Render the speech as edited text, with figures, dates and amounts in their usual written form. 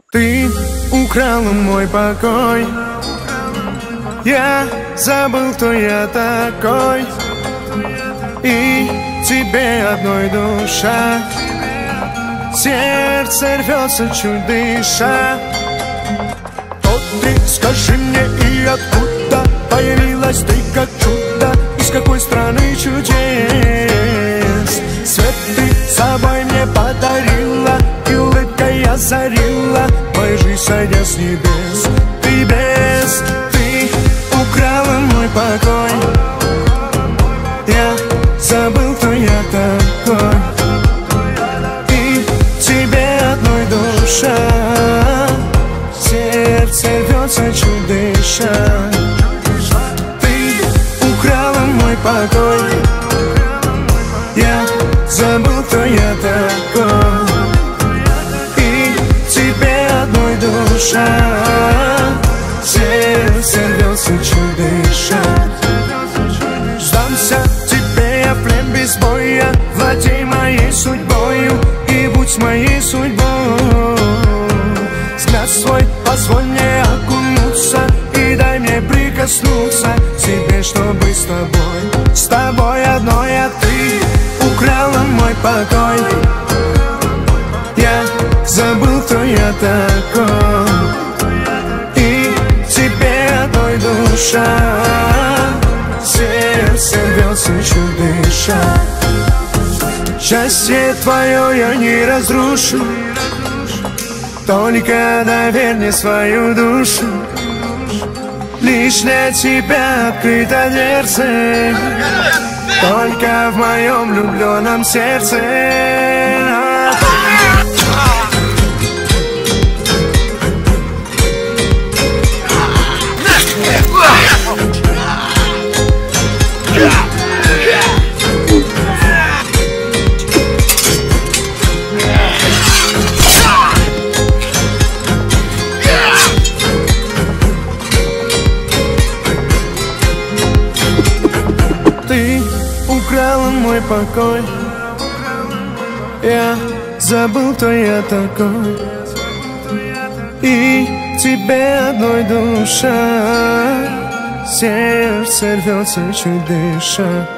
Ты украла мой покой. Я забыл, кто я такой. И тебе одной душа. Сердце рвется, чуть дыша. Вот ты скажи мне, и откуда появилась ты как чудо? Из какой страны чудес? Свет ты собой мне подарила, и улыбкой озарила мою жизнь, сойдя с небес. Ты без, ты украла мой покой. Я забыл, кто я такой. И тебе одной душа. Сердце рвется, чуть дыша. Ты украла мой покой. Я забыл, кто я такой. И тебе одной душа. Сердце рвется, чуть дыша. Сдамся тебе я в плен без боя. Владей моей судьбою и будь моей судьбой. Взгляд свой позволь мне окунуться и дай мне прикоснуться к тебе, чтобы с тобой одной, а ты украла мой покой. Я забыл, кто я такой. И тебе одной душа. Сердце рвется, чуть дыша. Счастье твое я не разрушу, только доверь мне свою душу. Лишь для тебя открыто дверцы, только в моем влюбленном сердце. Ты украла мой покой. Я забыл, кто я такой. И тебе одной душа. Сердце рвется, чуть дыша.